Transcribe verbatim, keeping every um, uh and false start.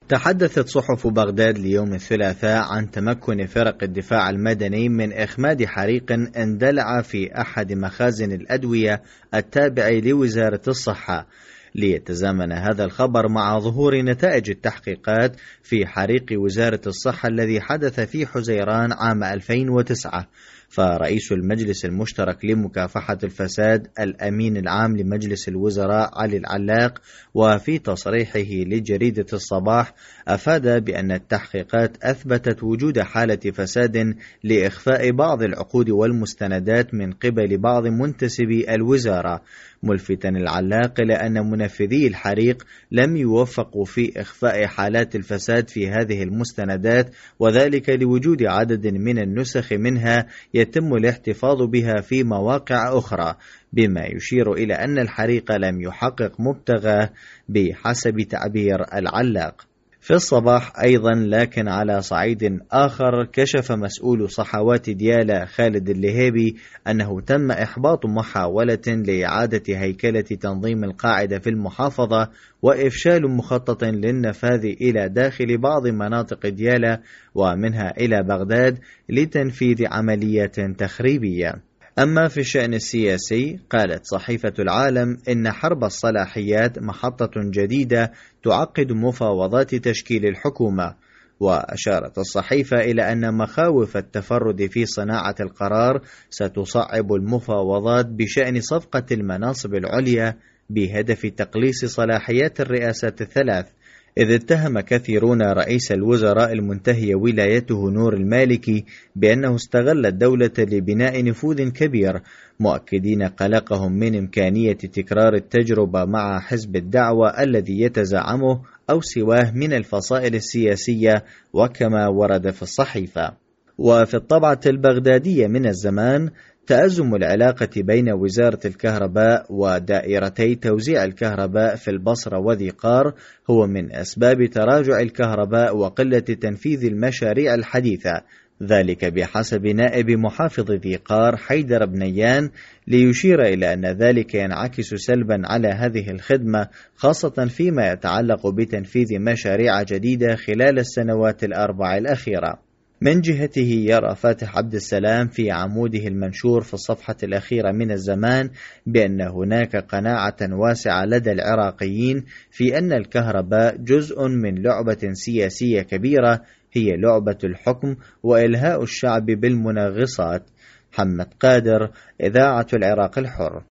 تحدثت صحف بغداد اليوم الثلاثاء عن تمكن فرق الدفاع المدني من إخماد حريق اندلع في أحد مخازن الأدوية التابع لوزارة الصحة، ليتزامن هذا الخبر مع ظهور نتائج التحقيقات في حريق وزارة الصحة الذي حدث في حزيران عام ألفين وتسعة. فرئيس المجلس المشترك لمكافحة الفساد الأمين العام لمجلس الوزراء علي العلاق وفي تصريحه لجريدة الصباح أفاد بأن التحقيقات أثبتت وجود حالة فساد لإخفاء بعض العقود والمستندات من قبل بعض منتسبي الوزارة، ملفتا العلاق إلى أن منفذي الحريق لم يوفقوا في إخفاء حالات الفساد في هذه المستندات، وذلك لوجود عدد من النسخ منها يتم الاحتفاظ بها في مواقع أخرى، بما يشير إلى أن الحريق لم يحقق مبتغاه بحسب تعبير العلاق. في الصباح أيضا لكن على صعيد آخر كشف مسؤول صحوات ديالى خالد اللهيبي أنه تم إحباط محاولة لإعادة هيكلة تنظيم القاعدة في المحافظة وإفشال مخطط للنفاذ إلى داخل بعض مناطق ديالى ومنها إلى بغداد لتنفيذ عمليات تخريبية. أما في الشأن السياسي قالت صحيفة العالم إن حرب الصلاحيات محطة جديدة تعقد مفاوضات تشكيل الحكومة، وأشارت الصحيفة إلى أن مخاوف التفرد في صناعة القرار ستصعب المفاوضات بشأن صفقة المناصب العليا بهدف تقليص صلاحيات الرئاسات الثلاث، إذ اتهم كثيرون رئيس الوزراء المنتهي ولايته نور المالكي بأنه استغل الدولة لبناء نفوذ كبير، مؤكدين قلقهم من إمكانية تكرار التجربة مع حزب الدعوة الذي يتزعمه أو سواه من الفصائل السياسية وكما ورد في الصحيفة. وفي الطبعة البغدادية من الزمان تأزم العلاقة بين وزارة الكهرباء ودائرتي توزيع الكهرباء في البصرة وذي قار هو من أسباب تراجع الكهرباء وقلة تنفيذ المشاريع الحديثة، ذلك بحسب نائب محافظ ذي قار حيدر بنيان، ليشير إلى أن ذلك ينعكس سلبا على هذه الخدمة خاصة فيما يتعلق بتنفيذ مشاريع جديدة خلال السنوات الأربع الأخيرة. من جهته يرى فاتح عبد السلام في عموده المنشور في الصفحة الأخيرة من الزمان بأن هناك قناعة واسعة لدى العراقيين في أن الكهرباء جزء من لعبة سياسية كبيرة هي لعبة الحكم وإلهاء الشعب بالمنغصات. محمد قادر، إذاعة العراق الحر.